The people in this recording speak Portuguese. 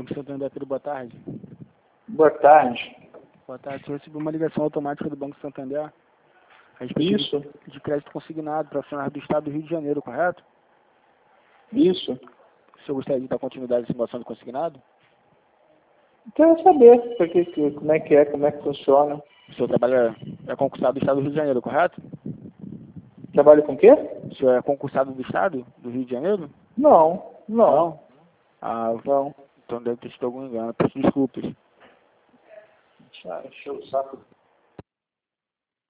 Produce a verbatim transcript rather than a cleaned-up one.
Banco Santander, Pedro, boa tarde. Boa tarde. Boa tarde. Eu recebi uma ligação automática do Banco Santander a respeito Isso. de, de crédito consignado para funcionário do Estado do Rio de Janeiro, correto? Isso. O senhor gostaria de dar continuidade à simulação do consignado? Quero saber porque, que- como é que é, como é que funciona. O senhor trabalha, é concursado do Estado do Rio de Janeiro, correto? Trabalho com o quê? O senhor é concursado do Estado do Rio de Janeiro? Não, não, Não? Ah, não. então deve ter sido algum engano. Peço desculpas. Ah, encheu o saco.